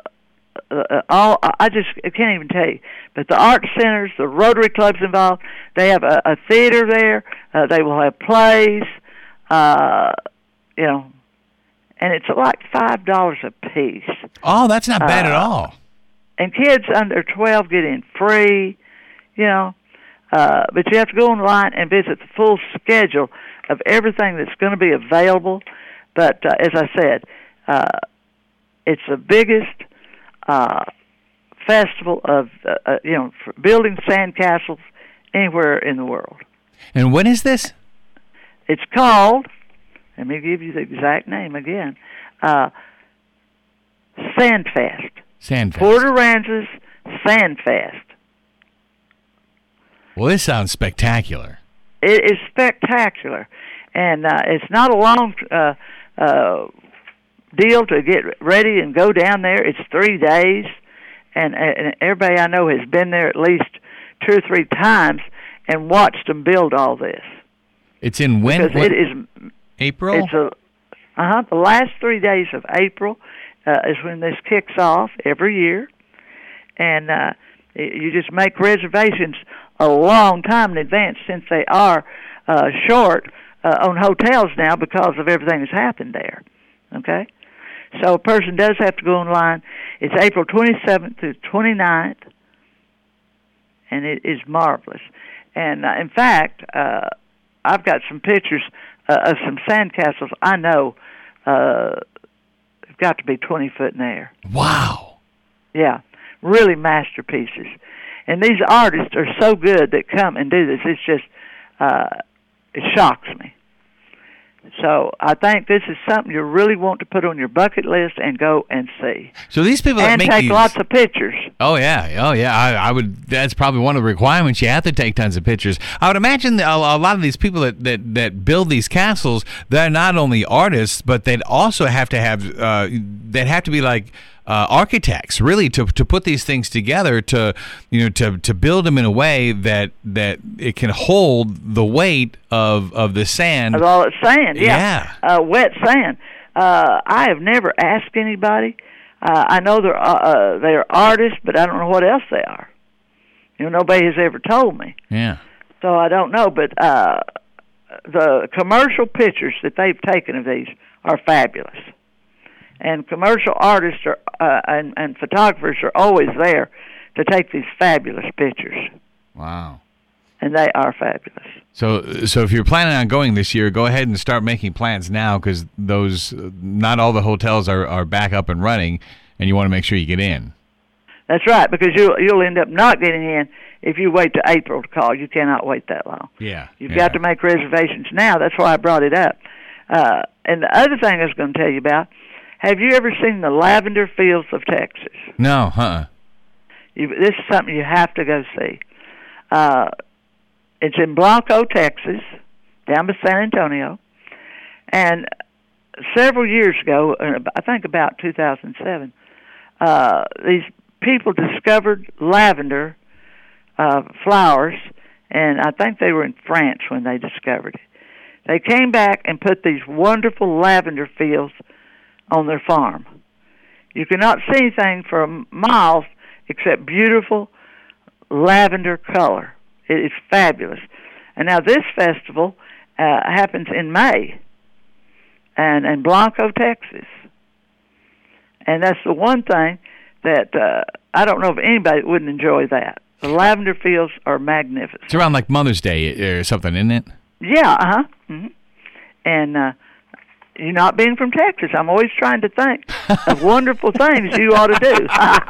can't even tell you. But the art centers, the Rotary clubs involved, they have a theater there. They will have plays, you know, and it's like $5 a piece.
Oh, that's not bad at all.
And kids under 12 get in free, you know. But you have to go online and visit the full schedule of everything that's going to be available. But as I said, it's the biggest festival of, you know, for building sandcastles anywhere in the world.
And when is this?
It's called, let me give you the exact name again, Sandfest.
Sandfest.
Port Aransas Sandfest.
Well, this sounds spectacular.
It is spectacular, and it's not a long deal to get ready and go down there. It's 3 days, and everybody I know has been there at least 2 or 3 times and watched them build all this.
It's in when?
Because it is
April?
It's the last 3 days of April is when this kicks off every year, and you just make reservations a long time in advance since they are short on hotels now because of everything that's happened there. Okay? So a person does have to go online. It's April 27th through 29th, and it is marvelous. And in fact, I've got some pictures of some sandcastles I know have got to be 20 foot in the air.
Wow.
Yeah, really masterpieces. And these artists are so good that come and do this. It's just, it shocks me. So I think this is something you really want to put on your bucket list and go and see.
So these people that
and
make
take
these...
lots of pictures.
Oh yeah. I would. That's probably one of the requirements. You have to take tons of pictures. I would imagine a lot of these people that build these castles, they're not only artists, but they'd also have to have. They'd have to be like architects, really, to put these things together, to build them in a way that it can hold the weight of the sand.
Of all it's sand, yeah. Wet sand. I have never asked anybody. I know they're artists, but I don't know what else they are. You know, nobody has ever told me.
Yeah.
So I don't know, but the commercial pictures that they've taken of these are fabulous. And commercial artists and photographers are always there to take these fabulous pictures.
Wow.
And they are fabulous.
So if you're planning on going this year, go ahead and start making plans now, because not all the hotels are back up and running, and you want to make sure you get in.
That's right, because you'll end up not getting in if you wait to April to call. You cannot wait that long.
Yeah.
You've got to make reservations now. That's why I brought it up. And the other thing I was going to tell you about, have you ever seen the lavender fields of Texas?
No,
This is something you have to go see. It's in Blanco, Texas, down by San Antonio. And several years ago, I think about 2007, these people discovered lavender flowers, and I think they were in France when they discovered it. They came back and put these wonderful lavender fields on their farm. You cannot see anything for miles except beautiful lavender color. It is fabulous. And now this festival happens in May, and in Blanco, Texas. And that's the one thing that I don't know of anybody that wouldn't enjoy that. The lavender fields are magnificent.
It's around like Mother's Day or something, isn't it?
Yeah, Mm-hmm. And you not being from Texas, I'm always trying to think of wonderful things you ought to do.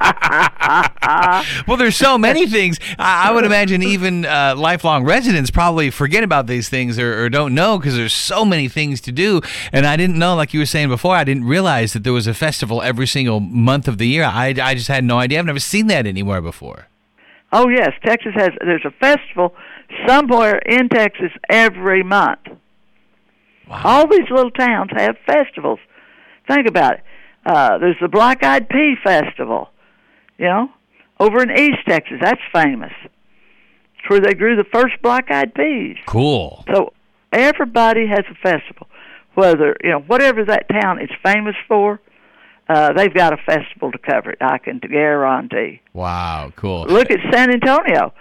Well, there's so many things. I would imagine even lifelong residents probably forget about these things or don't know because there's so many things to do. And I didn't know, like you were saying before, I didn't realize that there was a festival every single month of the year. I just had no idea. I've never seen that anywhere before.
Oh, yes. There's a festival somewhere in Texas every month.
Wow.
All these little towns have festivals. Think about it. There's the Black Eyed Pea Festival, over in East Texas. That's famous. It's where they grew the first black eyed peas.
Cool.
So everybody has a festival. Whether, whatever that town is famous for, they've got a festival to cover it, I can guarantee.
Wow, cool.
Look at San Antonio.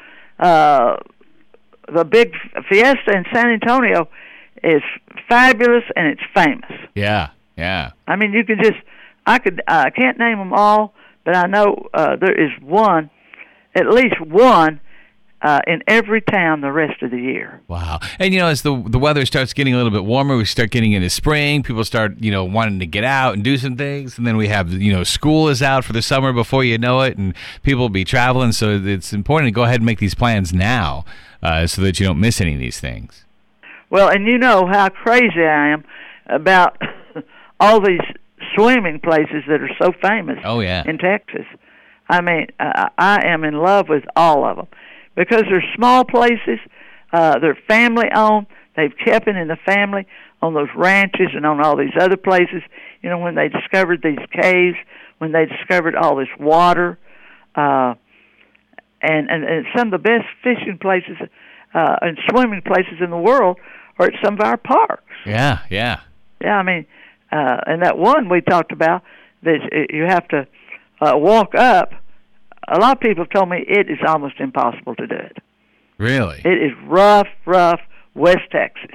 The big fiesta in San Antonio is fabulous, and it's famous.
Yeah.
I mean, you can I can't name them all, but I know there is at least one, in every town the rest of the year.
Wow. And, as the weather starts getting a little bit warmer, we start getting into spring, people start, wanting to get out and do some things, and then we have, school is out for the summer before you know it, and people will be traveling, so it's important to go ahead and make these plans now so that you don't miss any of these things.
Well, and you know how crazy I am about all these swimming places that are so famous in Texas. I mean, I am in love with all of them because they're small places, they're family-owned, they've kept it in the family on those ranches and on all these other places, when they discovered these caves, when they discovered all this water, and some of the best fishing places and swimming places in the world are at some of our parks.
Yeah.
Yeah, I mean, and that one we talked about, that you have to walk up. A lot of people have told me it is almost impossible to do it.
Really?
It is rough West Texas.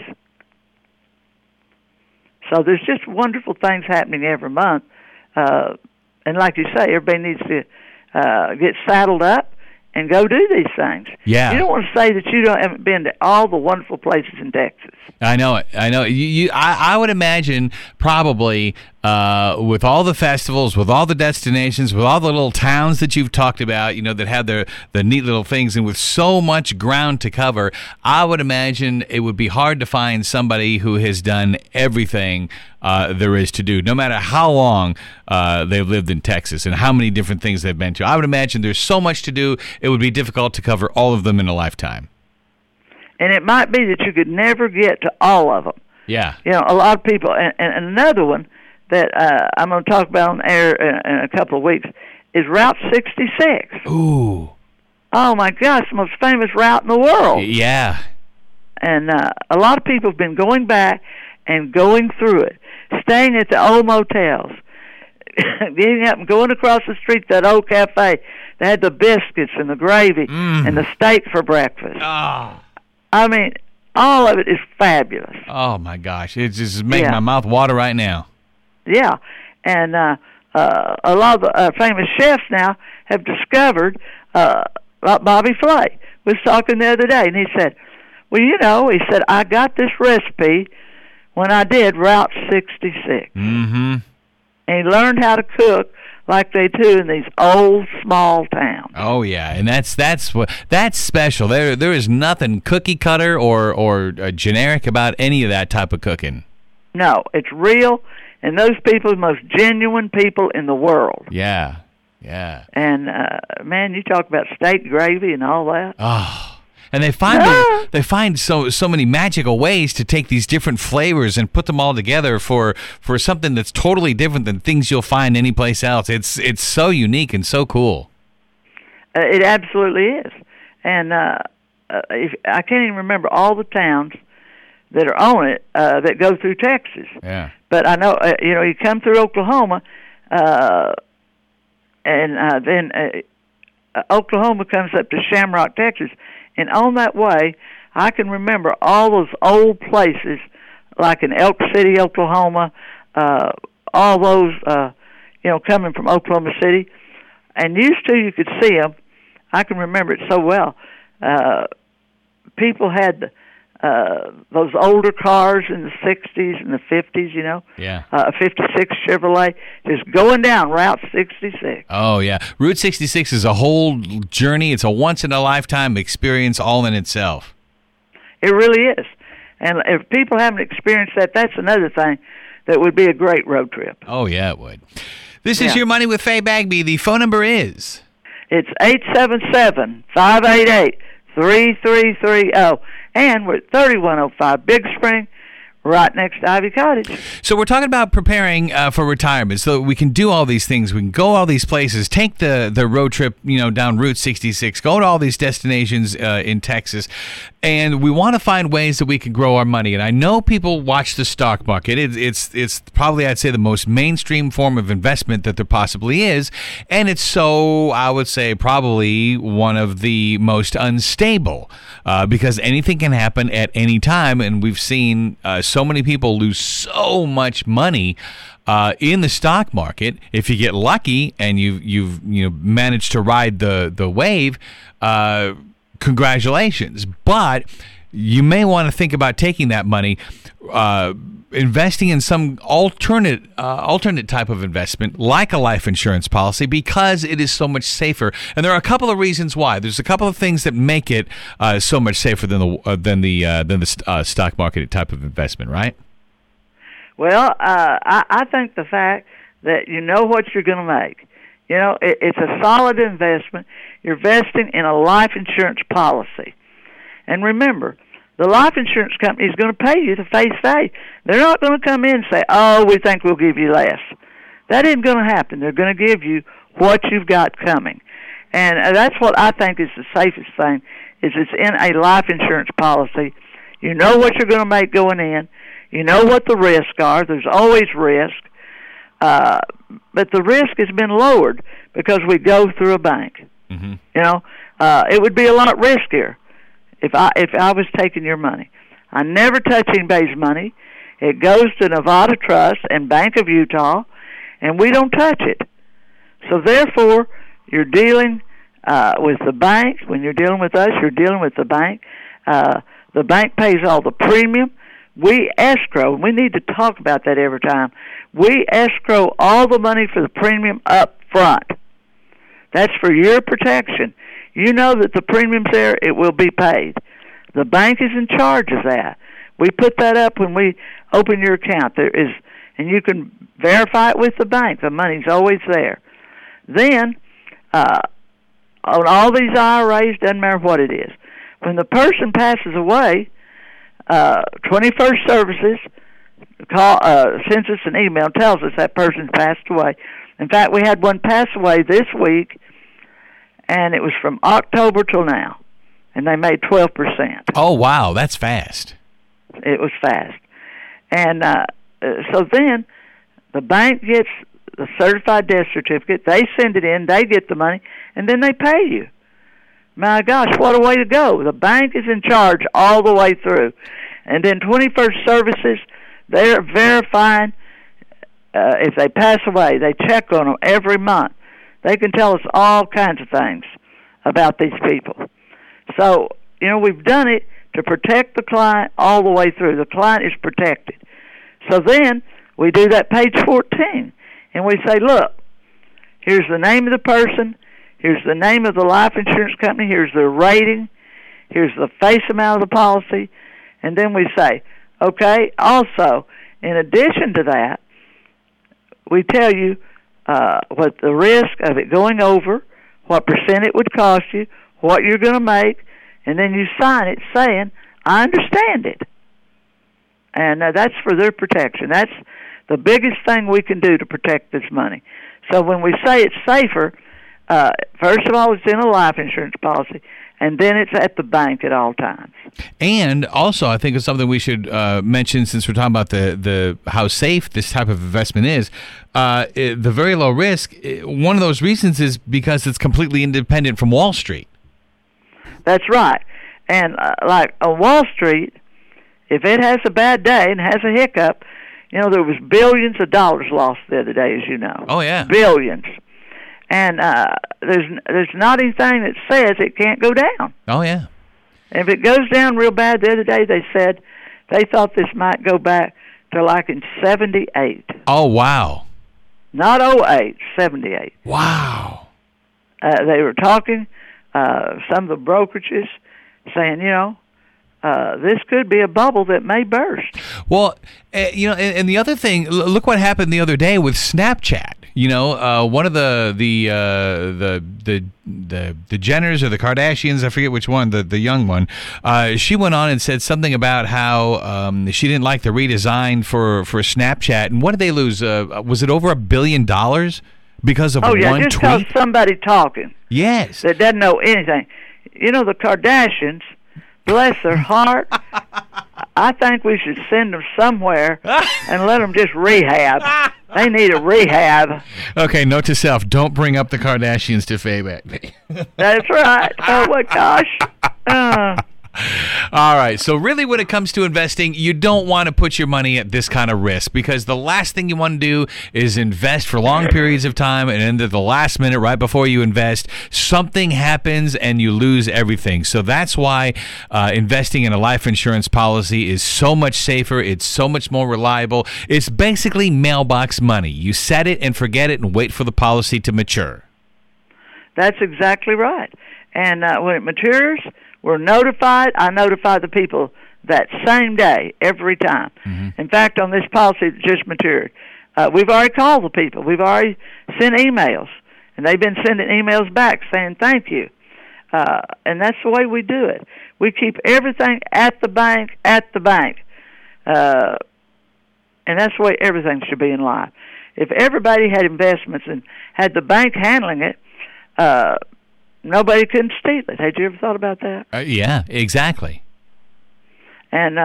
So there's just wonderful things happening every month. And like you say, everybody needs to get saddled up and go do these things.
Yeah.
You don't want to say that you haven't been to all the wonderful places in Texas.
I know it. I would imagine probably with all the festivals, with all the destinations, with all the little towns that you've talked about, that have the neat little things, and with so much ground to cover, I would imagine it would be hard to find somebody who has done everything there is to do, no matter how long they've lived in Texas and how many different things they've been to. I would imagine there's so much to do, it would be difficult to cover all of them in a lifetime.
And it might be that you could never get to all of them.
Yeah.
A lot of people, and another one that I'm going to talk about on air in a couple of weeks is Route 66.
Ooh.
Oh, my gosh, the most famous route in the world.
Yeah.
And a lot of people have been going back and going through it, staying at the old motels, getting up and going across the street to that old cafe. They had the biscuits and the gravy and the steak for breakfast.
Oh.
I mean, all of it is fabulous.
Oh, my gosh. It's just making my mouth water right now.
Yeah. And a lot of the famous chefs now have discovered, like Bobby Flay was talking the other day, and he said, I got this recipe when I did Route 66.
Mm-hmm.
And he learned how to cook like they do in these old small towns.
Oh yeah, and that's special. There is nothing cookie cutter or generic about any of that type of cooking.
No, it's real, and those people are the most genuine people in the world.
Yeah.
And man, you talk about steak gravy and all that.
Oh. And they find so many magical ways to take these different flavors and put them all together for something that's totally different than things you'll find anyplace else. It's so unique and so cool.
It absolutely is. And I can't even remember all the towns that are on it that go through Texas.
Yeah.
But I know you come through Oklahoma, and then Oklahoma comes up to Shamrock, Texas. And on that way, I can remember all those old places, like in Elk City, Oklahoma, all those, coming from Oklahoma City. And used to, you could see them. I can remember it so well. People had those older cars in the 60s and the 50s, a 56 Chevrolet, just going down Route 66.
Oh, yeah. Route 66 is a whole journey. It's a once-in-a-lifetime experience all in itself.
It really is. And if people haven't experienced that, that's another thing that would be a great road trip.
Oh, yeah, it would. This is Your Money with Faye Bagby. The phone number is?
It's 877-588-3330. And we're at 3105 Big Spring, right next to Ivy Cottage.
So we're talking about preparing for retirement, so we can do all these things. We can go all these places, take the road trip, down Route 66, go to all these destinations in Texas, and we want to find ways that we can grow our money. And I know people watch the stock market. It's probably, I'd say, the most mainstream form of investment that there possibly is, and it's so, I would say, probably one of the most unstable because anything can happen at any time, and we've seen so many people lose so much money in the stock market. If you get lucky and you've managed to ride the wave, congratulations. But you may want to think about taking that money, investing in some alternate type of investment, like a life insurance policy, because it is so much safer. And there are a couple of reasons why. There's a couple of things that make it so much safer than the stock market type of investment, right?
Well, I think the fact that you know what you're going to make. It's a solid investment. You're investing in a life insurance policy. And remember, the life insurance company is going to pay you the face value. They're not going to come in and say, oh, we think we'll give you less. That isn't going to happen. They're going to give you what you've got coming. And that's what I think is the safest thing, is it's in a life insurance policy. You know what you're going to make going in. You know what the risks are. There's always risk. But the risk has been lowered because we go through a bank. Mm-hmm. It would be a lot riskier if I was taking your money. I never touch anybody's money. It goes to Nevada Trust and Bank of Utah, and we don't touch it. So therefore, you're dealing with the bank. When you're dealing with us, you're dealing with the bank. The bank pays all the premium. We escrow, and we need to talk about that every time. We escrow all the money for the premium up front. That's for your protection. You know that the premium's there, it will be paid. The bank is in charge of that. We put that up when we open your account. And you can verify it with the bank. The money's always there. Then, on all these IRAs, doesn't matter what it is, when the person passes away, 21st Services sends us an email, tells us that person's passed away. In fact, we had one pass away this week, and it was from October till now, and they made 12%.
Oh, wow, that's fast.
It was fast. And so then the bank gets the certified death certificate, they send it in, they get the money, and then they pay you. My gosh, what a way to go. The bank is in charge all the way through. And then 21st Services, they're verifying if they pass away. They check on them every month. They can tell us all kinds of things about these people. So, we've done it to protect the client all the way through. The client is protected. So then we do that page 14, and we say, look, here's the name of the person, here's the name of the life insurance company, here's their rating, here's the face amount of the policy, and then we say, okay, also, in addition to that, we tell you what the risk of it going over, what percent it would cost you, what you're going to make, and then you sign it saying, I understand it. And that's for their protection. That's the biggest thing we can do to protect this money. So when we say it's safer, first of all, it's in a life insurance policy, and then it's at the bank at all times.
And also, I think it's something we should mention, since we're talking about the how safe this type of investment is. The very low risk, one of those reasons is because it's completely independent from Wall Street.
That's right. And like on Wall Street, if it has a bad day and has a hiccup, there was billions of dollars lost the other day, as you know.
Oh, yeah.
Billions. And there's not anything that says it can't go down.
Oh, yeah.
And if it goes down real bad, the other day they said they thought this might go back to like in 78.
Oh, wow.
Not 08, 78.
Wow.
They were talking, some of the brokerages, saying, this could be a bubble that may burst.
Well, and the other thing, look what happened the other day with Snapchat. One of the Jenners or the Kardashians, I forget which one, the young one, she went on and said something about how she didn't like the redesign for Snapchat. And what did they lose? Was it over $1 billion because of one tweet?
Just because somebody talking.
Yes.
That doesn't know anything. The Kardashians, bless their heart, I think we should send them somewhere and let them just rehab. They need a rehab.
Okay, note to self, don't bring up the Kardashians to Faye.
That's right. Oh, my gosh.
All right. So really when it comes to investing, you don't want to put your money at this kind of risk, because the last thing you want to do is invest for long periods of time, and then at the last minute right before you invest, something happens and you lose everything. So that's why investing in a life insurance policy is so much safer. It's so much more reliable. It's basically mailbox money. You set it and forget it and wait for the policy to mature.
That's exactly right. And when it matures, we're notified. I notify the people that same day, every time. Mm-hmm. In fact, on this policy that just matured, we've already called the people. We've already sent emails, and they've been sending emails back saying thank you. And that's the way we do it. We keep everything at the bank, and that's the way everything should be in life. If everybody had investments and had the bank handling it, nobody couldn't steal it. Had you ever thought about that?
Yeah, exactly.
And,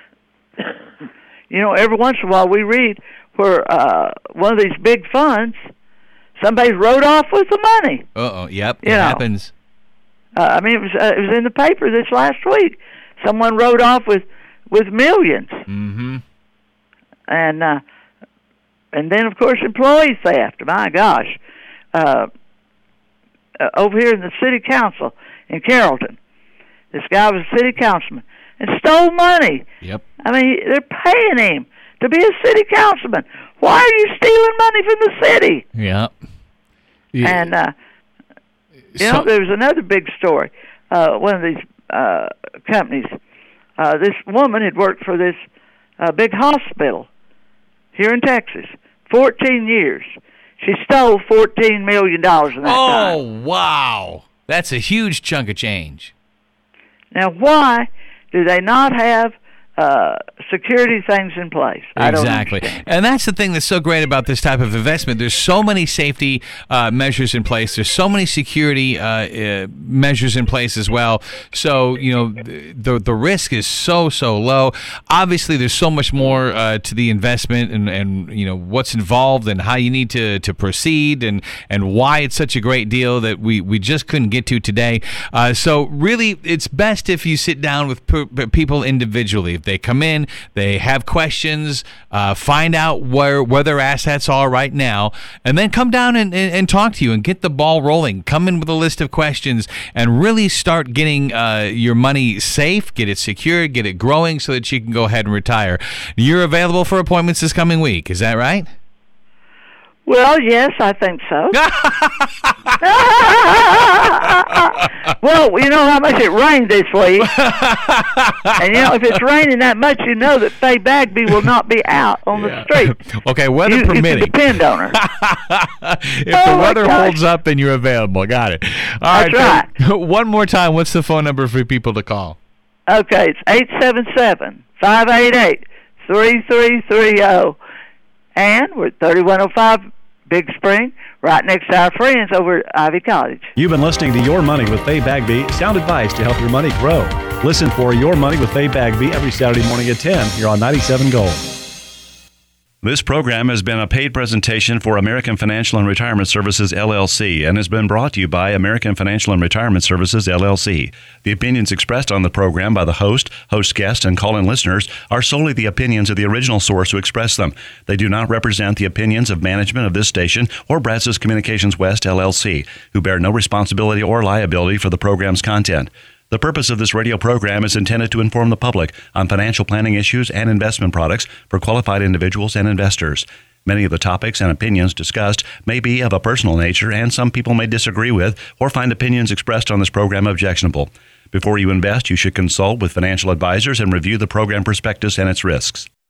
every once in a while we read where one of these big funds, somebody wrote off with the money.
Uh-oh, yep, it happens.
It was in the paper this last week. Someone wrote off with millions.
Mm-hmm.
And then, of course, employee theft. My gosh. Over here in the city council in Carrollton, this guy was a city councilman and stole money.
Yep.
They're paying him to be a city councilman. Why are you stealing money from the city?
Yep.
And there was another big story. One of these companies. This woman had worked for this big hospital here in Texas, 14 years. She stole $14 million in that time.
Oh, wow. That's a huge chunk of change.
Now, why do they not have security things in place?
Exactly. And that's the thing that's so great about this type of investment. There's so many safety measures in place. There's so many security measures in place as well. So, the risk is so low. Obviously, there's so much more to the investment and what's involved and how you need to proceed and why it's such a great deal that we just couldn't get to today. So really, it's best if you sit down with people individually. If they come in, they have questions, find out where their assets are right now, and then come down and talk to you and get the ball rolling. Come in with a list of questions and really start getting your money safe, get it secured, get it growing so that you can go ahead and retire. You're available for appointments this coming week, is that right?
Well, yes, I think so. Well, you know how much it rained this week. And, if it's raining that much, you know that Faye Bagby will not be out on the street.
Okay, weather permitting.
You can depend on her.
If the weather holds up, then you're available. Got it. All
right.
One more time, what's the phone number for people to call?
Okay, it's 877-588-3330. And we're at 3105 Big Spring, right next to our friends over at Ivy Cottage.
You've been listening to Your Money with Faye Bagby, sound advice to help your money grow. Listen for Your Money with Faye Bagby every Saturday morning at 10 here on 97 Gold.
This program has been a paid presentation for American Financial and Retirement Services, LLC, and has been brought to you by American Financial and Retirement Services, LLC. The opinions expressed on the program by the host, guest, and call-in listeners are solely the opinions of the original source who expressed them. They do not represent the opinions of management of this station or Brazos Communications West, LLC, who bear no responsibility or liability for the program's content. The purpose of this radio program is intended to inform the public on financial planning issues and investment products for qualified individuals and investors. Many of the topics and opinions discussed may be of a personal nature, and some people may disagree with or find opinions expressed on this program objectionable. Before you invest, you should consult with financial advisors and review the program prospectus and its risks.